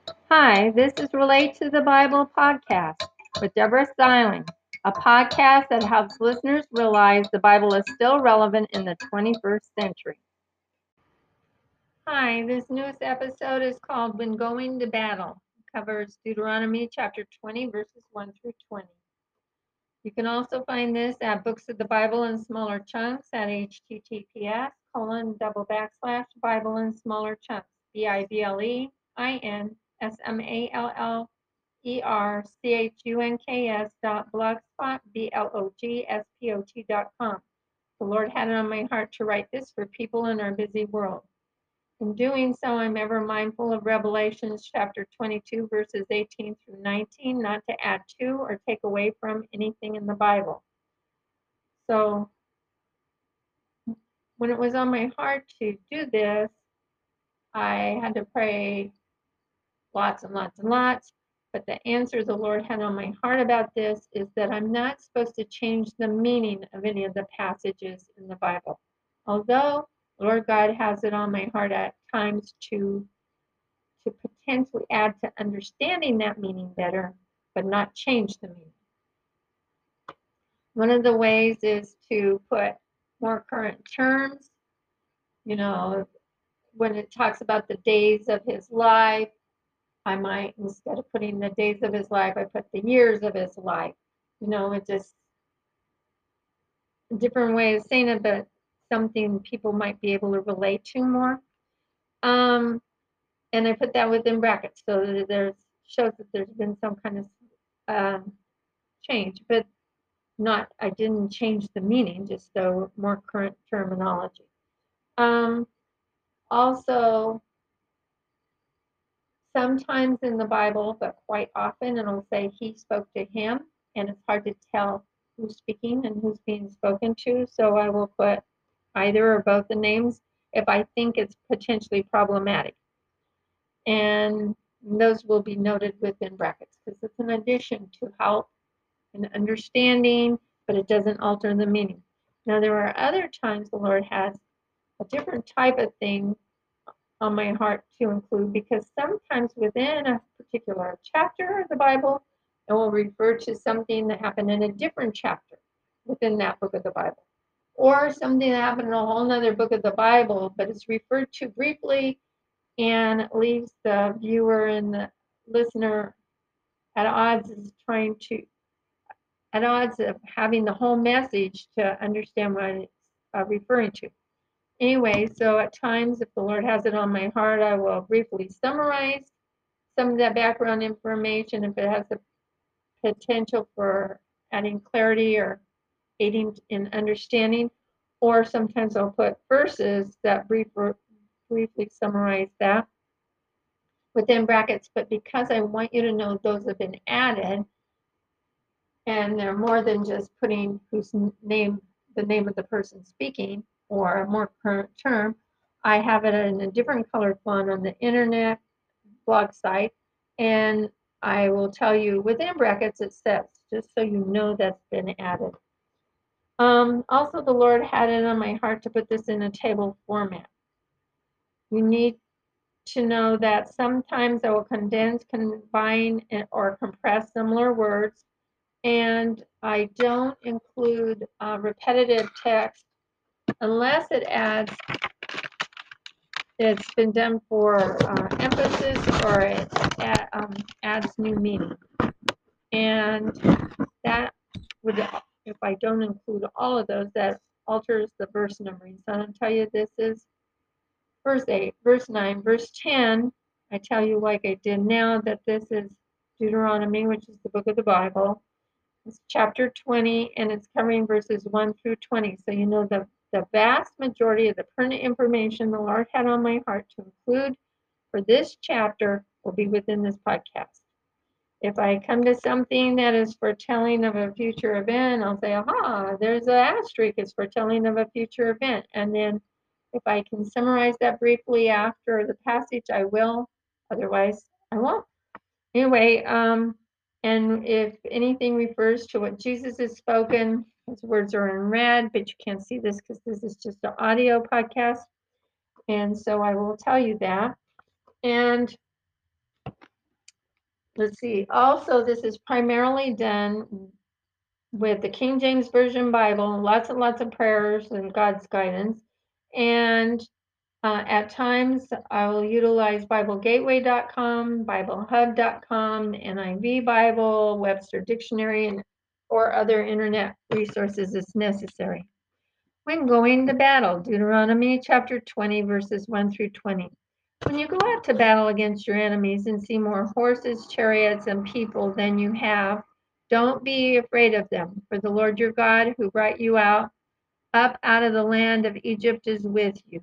Hi, this is Relate to the Bible podcast with Deborah Styling, a podcast that helps listeners realize the Bible is still relevant in the 21st century. Hi, this newest episode is called When Going to Battle. It covers Deuteronomy chapter 20, verses 1 through 20. You can also find this at Books of the Bible in Smaller Chunks at https://Bible in Smaller Chunks, BibleSmallerchunks.blogspot.com. The Lord had it on my heart to write this for people in our busy world. In doing so, I'm ever mindful of Revelations chapter 22, verses 18 through 19, not to add to or take away from anything in the Bible. So when it was on my heart to do this, I had to pray lots and lots and lots. But the answer the Lord had on my heart about this is that I'm not supposed to change the meaning of any of the passages in the Bible. Although Lord God has it on my heart at times to potentially add to understanding that meaning better, but not change the meaning. One of the ways is to put more current terms. When it talks about the days of his life, I might, instead of putting the days of his life, I put the years of his life. It's just a different way of saying it, but something people might be able to relate to more. And I put that within brackets so that there's shows that there's been some kind of change, but I didn't change the meaning, just so more current terminology. Also, sometimes in the Bible, but quite often, it'll say he spoke to him, and it's hard to tell who's speaking and who's being spoken to. So I will put either or both the names if I think it's potentially problematic. And those will be noted within brackets because it's an addition to help and understanding, but it doesn't alter the meaning. Now, there are other times the Lord has a different type of thing on my heart to include, because sometimes within a particular chapter of the Bible, it will refer to something that happened in a different chapter within that book of the Bible, or something that happened in a whole other book of the Bible, but it's referred to briefly and leaves the viewer and the listener at odds of having the whole message to understand what it's referring to. Anyway, so at times, if the Lord has it on my heart, I will briefly summarize some of that background information if it has the potential for adding clarity or aiding in understanding. Or sometimes I'll put verses that briefly summarize that within brackets. But because I want you to know those have been added, and they're more than just putting the name of the person speaking, or a more current term, I have it in a different colored font on the internet blog site, and I will tell you within brackets it says, just so you know that's been added. Also, the Lord had it on my heart to put this in a table format. You need to know that sometimes I will condense, combine, or compress similar words, and I don't include repetitive text unless it's been done for emphasis, or it adds new meaning. And that would, if I don't include all of those, that alters the verse numbering. So I'm going to tell you this is verse 8, verse 9, verse 10. I tell you, like I did now, that this is Deuteronomy, which is the book of the Bible. It's chapter 20, and it's covering verses 1 through 20. So you know the vast majority of the pertinent information the Lord had on my heart to include for this chapter will be within this podcast. If I come to something that is foretelling of a future event, I'll say, aha, there's an asterisk, it's foretelling of a future event. And then if I can summarize that briefly after the passage, I will. Otherwise, I won't. Anyway, and if anything refers to what Jesus has spoken, his words are in red, but you can't see this because this is just an audio podcast. And so I will tell you that. And let's see. Also, this is primarily done with the King James Version Bible, lots and lots of prayers and God's guidance. And at times, I will utilize BibleGateway.com, BibleHub.com, NIV Bible, Webster Dictionary, or other internet resources as necessary. When going to battle, Deuteronomy chapter 20, verses 1 through 20. When you go out to battle against your enemies and see more horses, chariots, and people than you have, don't be afraid of them, for the Lord your God, who brought you up out of the land of Egypt, is with you.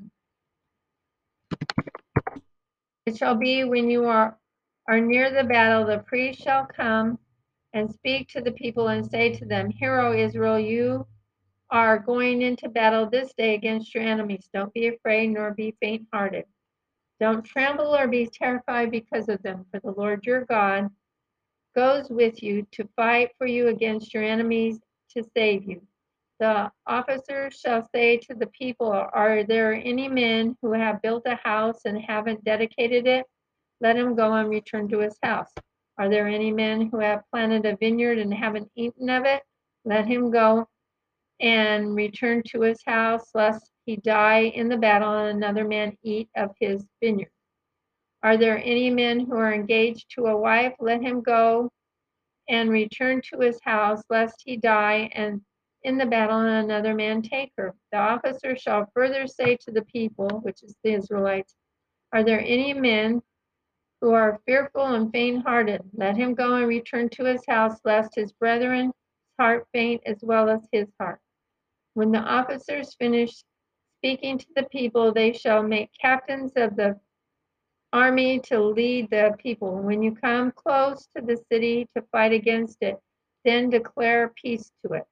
It shall be when you are near the battle, the priest shall come and speak to the people and say to them, Hear, O Israel, you are going into battle this day against your enemies. Don't be afraid nor be faint-hearted. Don't tremble or be terrified because of them, for the Lord your God goes with you to fight for you against your enemies to save you. The officers shall say to the people, Are there any men who have built a house and haven't dedicated it? Let him go and return to his house. Are there any men who have planted a vineyard and haven't eaten of it? Let him go and return to his house, lest he die in the battle and another man eat of his vineyard. Are there any men who are engaged to a wife? Let him go and return to his house, lest he die and in the battle and another man take her. The officer shall further say to the people, which is the Israelites, Are there any men who are fearful and faint-hearted? Let him go and return to his house, lest his brethren's heart faint as well as his heart. When the officers finish speaking to the people, they shall make captains of the army to lead the people. When you come close to the city to fight against it, then declare peace to it.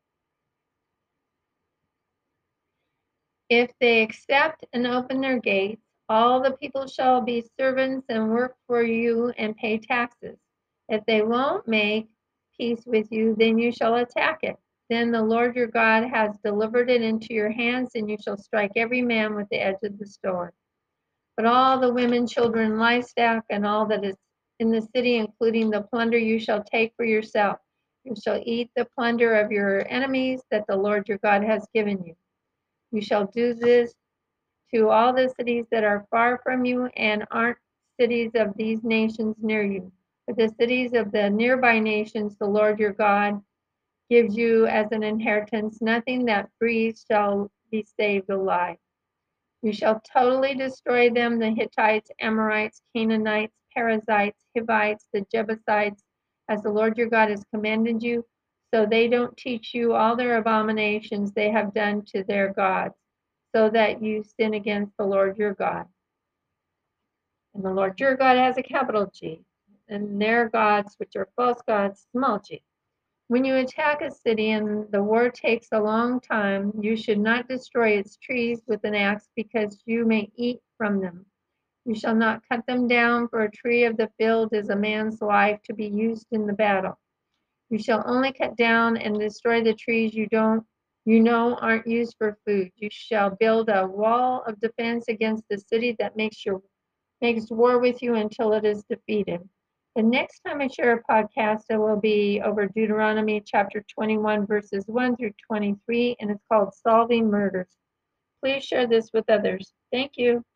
If they accept and open their gates, all the people shall be servants and work for you and pay taxes. If they won't make peace with you, then you shall attack it. Then the Lord your God has delivered it into your hands, and you shall strike every man with the edge of the sword. But all the women, children, livestock, and all that is in the city, including the plunder, you shall take for yourself. You shall eat the plunder of your enemies that the Lord your God has given you. You shall do this to all the cities that are far from you and aren't cities of these nations near you. But the cities of the nearby nations, the Lord your God gives you as an inheritance. Nothing that breathes shall be saved alive. You shall totally destroy them, the Hittites, Amorites, Canaanites, Perizzites, Hivites, the Jebusites, as the Lord your God has commanded you, so they don't teach you all their abominations they have done to their gods, so that you sin against the Lord your God. And the Lord your God has a capital G, and their gods, which are false gods, small g. When you attack a city and the war takes a long time, you should not destroy its trees with an axe, because you may eat from them. You shall not cut them down, for a tree of the field is a man's life to be used in the battle. You shall only cut down and destroy the trees you know aren't used for food. You shall build a wall of defense against the city that makes war with you until it is defeated. The next time I share a podcast, it will be over Deuteronomy chapter 21, verses 1 through 23, and it's called Solving Murders. Please share this with others. Thank you.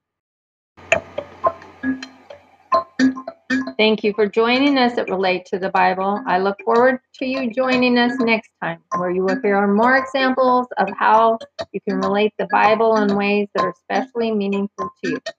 Thank you for joining us at Relate to the Bible. I look forward to you joining us next time, where you will hear more examples of how you can relate the Bible in ways that are especially meaningful to you.